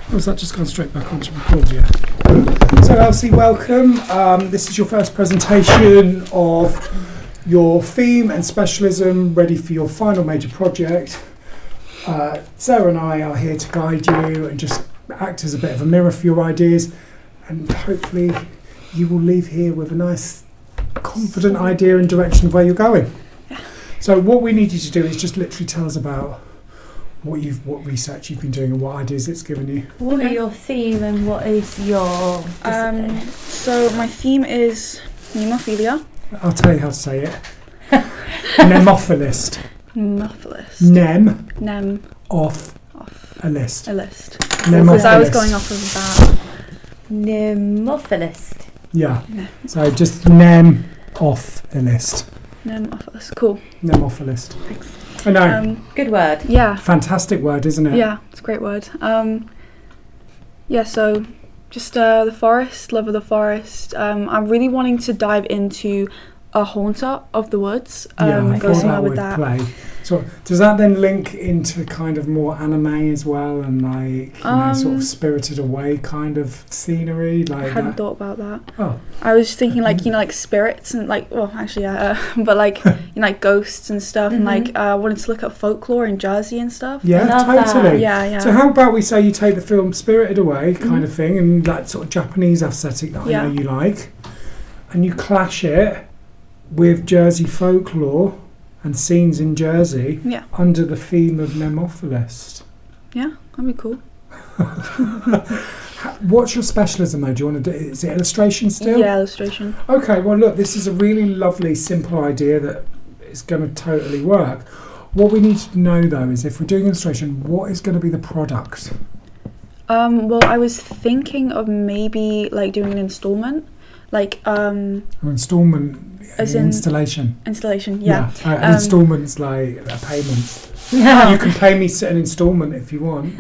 Or has that just gone straight back onto record? Yeah. So Elsie, welcome. This is your first presentation of your theme and specialism, ready for your final major project. Sarah and I are here to guide you and just act as a bit of a mirror for your ideas, and hopefully you will leave here with a nice, confident idea and direction of where you're going. So what we need you to do is just literally tell us about what research you've been doing and what ideas it's given you. What are your theme and what is your discipline? So my theme is nemophilia. I'll tell you how to say it. Nemophilist. Nemophilist. Nem. Off. A list. A list. Nemophilist. Because I was going off of that. Nemophilist. Yeah. So just nem off a list. Nemophilist. Cool. Nemophilist. Thanks. I know. Good word. Yeah. Fantastic word, isn't it? Yeah, it's a great word. So just the forest, love of the forest. I'm really wanting to dive into a haunter of the woods. Yeah, I go thought somewhere that with would that. play. So does that then link into kind of more anime as well, and like sort of Spirited Away kind of scenery? I Like hadn't that? thought about that. Oh. I was thinking like spirits and but like like ghosts and stuff, and like wanted to look at folklore in Jersey and stuff. Yeah, love totally. Yeah. So how about we say you take the film Spirited Away kind of thing, and that sort of Japanese aesthetic that I know you like, and you clash it with Jersey folklore and scenes in Jersey under the theme of Nemophilist. Yeah, that'd be cool. What's your specialism though? Do you want to do? Is it illustration still? Yeah, illustration. Okay, well look, this is a really lovely, simple idea that is going to totally work. What we need to know though is if we're doing illustration, what is going to be the product? Well, I was thinking of maybe like doing an installment, like An installment, as in installation. Installation, yeah. An installment's like a payment. Yeah. You can pay me an installment if you want.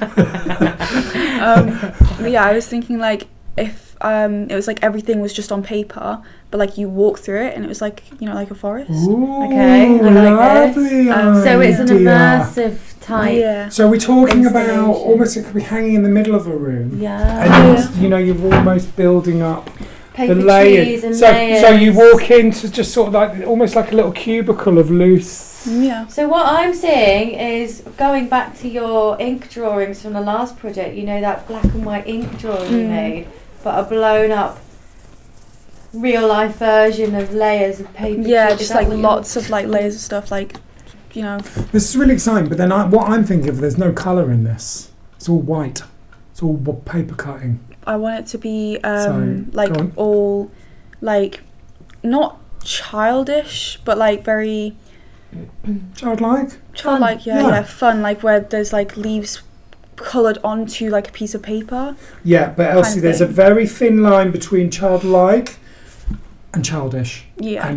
I was thinking like if it was like everything was just on paper, but like you walk through it and it was like like a forest. Ooh, Okay, I like lovely So it's an idea. immersive type. Yeah. So we're talking about installation. almost it could be hanging in the middle of a room. Yeah. And you're almost building up Paper the layers. trees and So layers. you walk into just sort of like almost like a little cubicle of loose. Yeah. So what I'm seeing is going back to your ink drawings from the last project. You know that black and white ink drawing you made, but a blown up real life version of layers of paper. Yeah, Is just that like what you're- lots of like layers of stuff, like This is really exciting, but then what I'm thinking of, there's no colour in this. It's all white. It's all paper cutting. I want it to be So, like go on. all like not childish, but like very Childlike? childlike. Yeah. Fun. Like where there's like leaves coloured onto like a piece of paper. Yeah, but Elsie, of there's a thing. very thin line between childlike and childish. Yeah.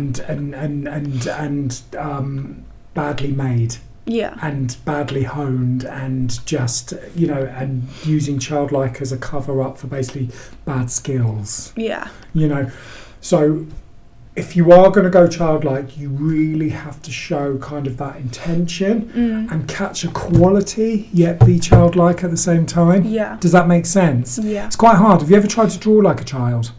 And badly made Yeah. and badly honed and just and using childlike as a cover up for basically bad skills. Yeah. So if you are going to go childlike, you really have to show kind of that intention and catch a quality yet be childlike at the same time. Yeah. Does that make sense? Yeah. It's quite hard. Have you ever tried to draw like a child?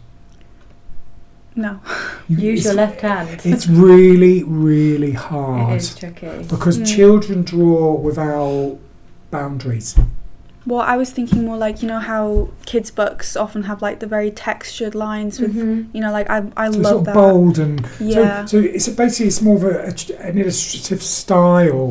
No. Use your It's- left hand. It's really, really hard. It is tricky. Because children draw without boundaries. Well, I was thinking more like how kids' books often have like the very textured lines with like I So love sort of that. bold and Yeah. so it's basically it's more of an illustrative style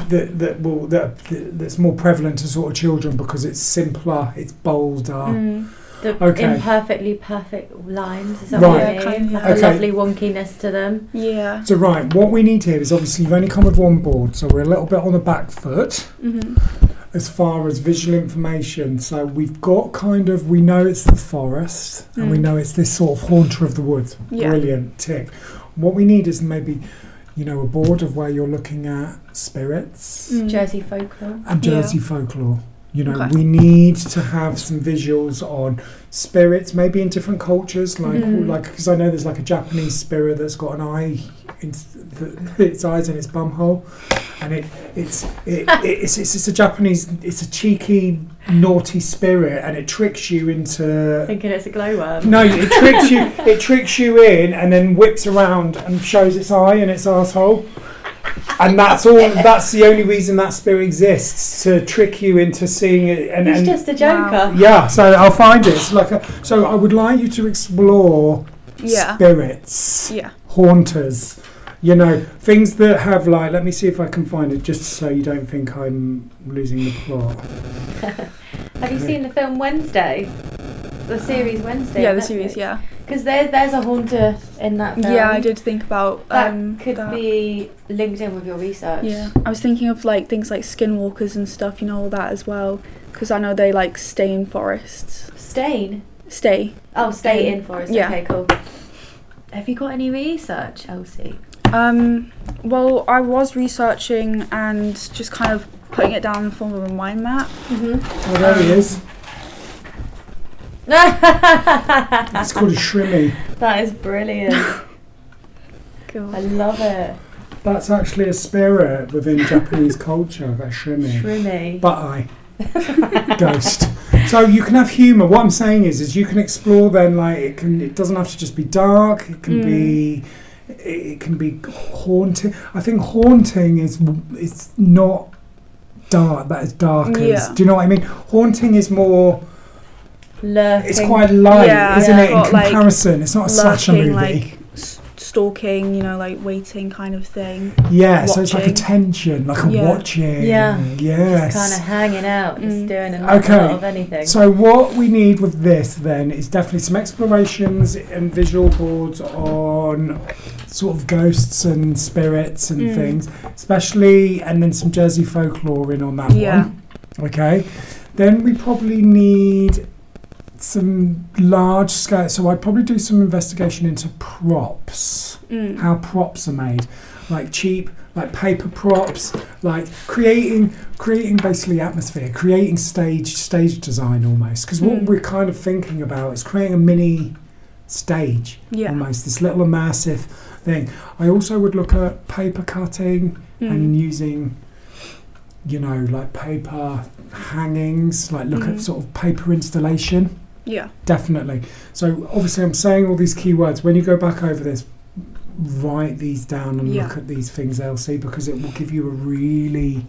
that's more prevalent to sort of children because it's simpler, it's bolder. The Okay. imperfectly perfect lines. Is that Right. what Yeah, you kind mean? of. Like Okay. a lovely wonkiness to them. Yeah. So right, what we need here is obviously you've only come with one board, so we're a little bit on the back foot as far as visual information. So we've got we know it's the forest and we know it's this sort of haunter of the woods. Yeah. Brilliant, tick. What we need is maybe a board of where you're looking at spirits Jersey folklore. and Jersey folklore. You know, Okay. we need to have some visuals on spirits, maybe in different cultures, like because I know there's like a Japanese spirit that's got an eye, its eyes in its bumhole, and it's a Japanese, it's a cheeky, naughty spirit, and it tricks you into Thinking it's a glowworm. no, it tricks you in, and then whips around and shows its eye and its arsehole. And that's all. That's the only reason that spirit exists, to trick you into seeing it. And He's just a joker. yeah. So I'll find it. It's like so I would like you to explore spirits, haunters. You know, things that have like. Let me see if I can find it, just so you don't think I'm losing the plot. Have you seen the film Wednesday? The series Wednesday? Yeah, the series, yeah. Because there's a haunter in that film. Yeah, I did think about that. Could be linked in with your research. Yeah, I was thinking of like things like skinwalkers and stuff, you know, all that as well. Because I know they like stay in forests. Stay. Oh, stay in forests. Yeah. Okay, cool. Have you got any research, Elsie? Well, I was researching and just kind of putting it down in the form of a mind map. Oh, there he is. It's called a shrimmy. That is brilliant. Cool. I love it. That's actually a spirit within Japanese culture, that shrimmy. Shrimmy. But ghost. So you can have humour. What I'm saying is you can explore then, like it doesn't have to just be dark, it can be haunting. I think haunting is not dark, that is dark as, do you know what I mean? Haunting is more lurking. It's quite light, isn't it, in got, comparison? It's not a slasher movie. Like stalking, you know, like waiting kind of thing. Yeah, so it's like a tension, like a watching. Yeah. Yes. Just kind of hanging out, just doing a lot of anything. So what we need with this then is definitely some explorations and visual boards on sort of ghosts and spirits and things, especially, and then some Jersey folklore in on that one. Okay. Then we probably need some large scale, so I'd probably do some investigation into props, how props are made, like cheap, like paper props, like creating basically atmosphere, creating stage design almost, because what we're kind of thinking about is creating a mini stage, almost this little immersive thing. I also would look at paper cutting and using, you know, like paper hangings, like look at sort of paper installation. Yeah. Definitely. So obviously I'm saying all these keywords. When you go back over this, write these down and look at these things, Elsie, because it will give you a really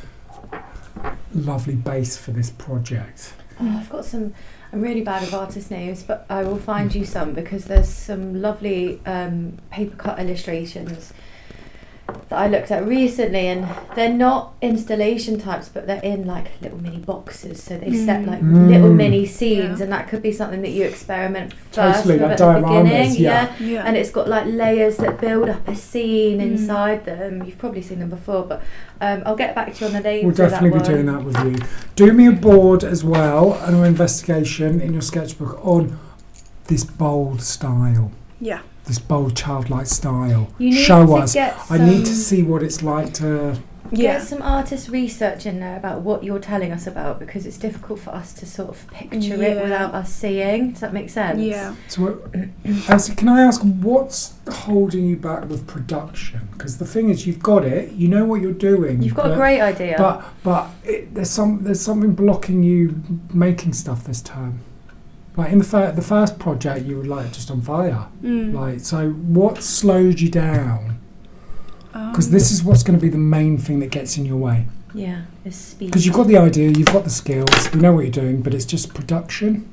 lovely base for this project. Oh, I've got some. I'm really bad with artist names, but I will find you some, because there's some lovely paper cut illustrations that I looked at recently, and they're not installation types, but they're in like little mini boxes, so they set like little mini scenes, and that could be something that you experiment first with at the beginning, and it's got like layers that build up a scene inside them. You've probably seen them before, but I'll get back to you on the names. We'll definitely be doing that with you. Do me a board as well, and an investigation in your sketchbook on this bold style. Yeah. This bold childlike style. Show us. I need to see what it's like to get some artist research in there about what you're telling us about, because it's difficult for us to sort of picture it without us seeing. Does that make sense? Yeah. So, Elsie, can I ask what's holding you back with production? Because the thing is, you've got it. You know what you're doing. You've got a great idea. But there's something blocking you making stuff this term. Like in the first project, you were like just on fire. Like, so what slowed you down? Because this is what's going to be the main thing that gets in your way. Yeah, it's speed. Because you've got the idea, you've got the skills, we know what you're doing, but it's just production.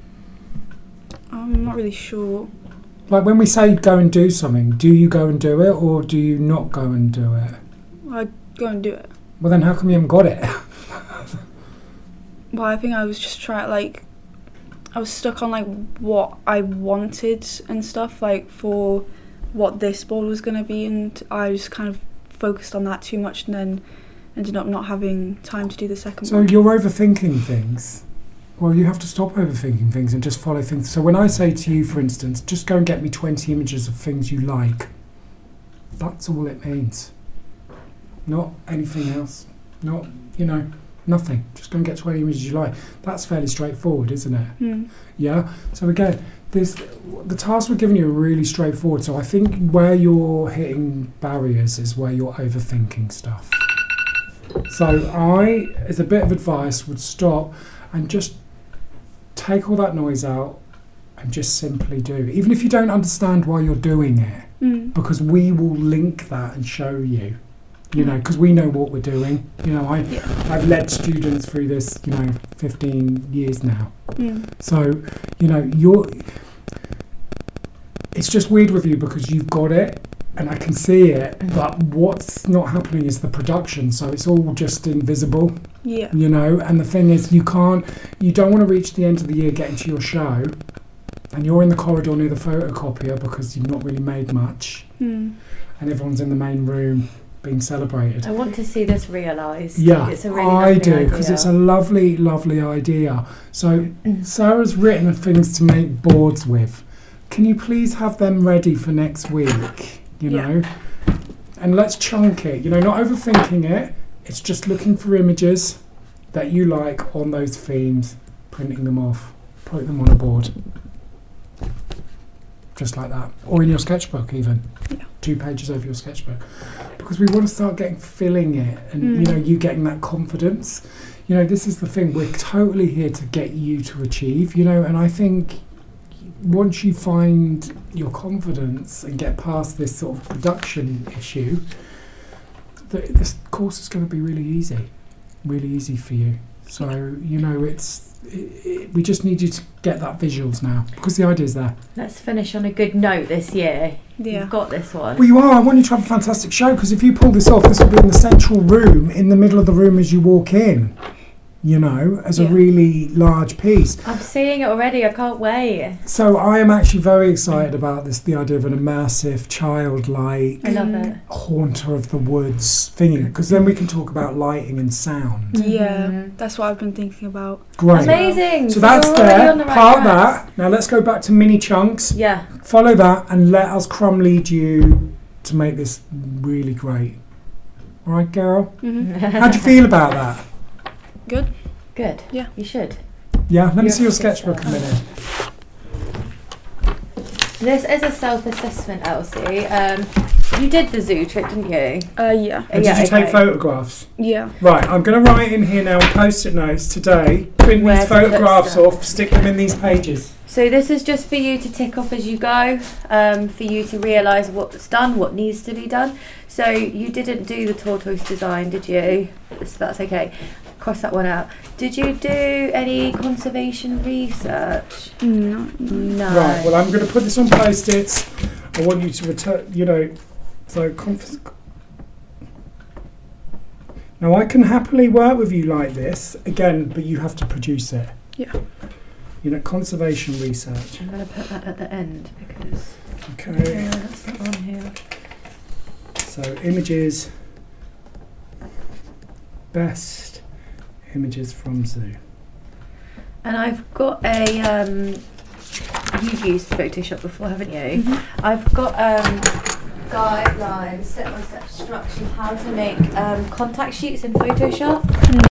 I'm not really sure. Like when we say go and do something, do you go and do it, or do you not go and do it? I go and do it. Well, then how come you haven't got it? Well, I think I was just I was stuck on like what I wanted and stuff, like for what this board was going to be, and I just kind of focused on that too much and then ended up not having time to do the second one. So you're overthinking things. Well, you have to stop overthinking things and just follow things. So when I say to you, for instance, just go and get me 20 images of things you like, that's all it means. Not anything else. Not, you know, Nothing. Just go and get 20 images you like. That's fairly straightforward, isn't it? Mm. Yeah. So again, the tasks we're giving you are really straightforward. So I think where you're hitting barriers is where you're overthinking stuff. So I, as a bit of advice, would stop and just take all that noise out and just simply do. Even if you don't understand why you're doing it, because we will link that and show you. You know, because we know what we're doing. You know, I've led students through this, 15 years now. So, it's just weird with you because you've got it and I can see it, but what's not happening is the production. So it's all just invisible. Yeah. And the thing is, you don't want to reach the end of the year, get into your show, and you're in the corridor near the photocopier because you've not really made much, and everyone's in the main room being celebrated. I want to see this realised. Yeah, it's a really I lovely do, because idea. it's a lovely, lovely idea. So Sarah's written things to make boards with. Can you please have them ready for next week? You know, and let's chunk it. Not overthinking it. It's just looking for images that you like on those themes, printing them off, putting them on a board, just like that, or in your sketchbook even. 2 pages over your sketchbook, because we want to start filling it, and you getting that confidence. This is the thing, we're totally here to get you to achieve, and I think once you find your confidence and get past this sort of production issue, this course is going to be really easy for you. So we just need you to get that visuals now, because the idea's there. Let's finish on a good note this year. Yeah. You've got this one. Well, you are. I want you to have a fantastic show, because if you pull this off, this will be in the central room, in the middle of the room as you walk in, as a really large piece. I'm seeing it already. I can't wait. So I am actually very excited about this, the idea of an immersive, childlike, I love it. haunter of the woods thingy, because then we can talk about lighting and sound. Yeah, that's what I've been thinking about. Great. Amazing. So that's you're already there. on the right Part track. that. Now let's go back to mini chunks. Yeah. Follow that and let us crumb lead you to make this really great. All right, Carol? How do you feel about that? Good. Good. Yeah. You should. Yeah, let me You're see your a sister. sketchbook a minute. This is a self-assessment, Elsie. You did the zoo trip, didn't you? Yeah. And did you take photographs? Yeah. Right, I'm going to write in here now on post-it notes today, print Where these to put photographs stuff. off, stick them in these pages. So this is just for you to tick off as you go, for you to realise what's done, what needs to be done. So you didn't do the tortoise design, did you? So that's okay. Cross that one out. Did you do any conservation research? No. No. Right, well, I'm going to put this on post-its. I want you to return, so now I can happily work with you like this, again, but you have to produce it. Yeah. Conservation research. I'm going to put that at the end because Okay, that's not on here. so images, best images from zoo. And I've got a, you've used Photoshop before, haven't you? I've got guidelines, step-by-step structure, how to make contact sheets in Photoshop.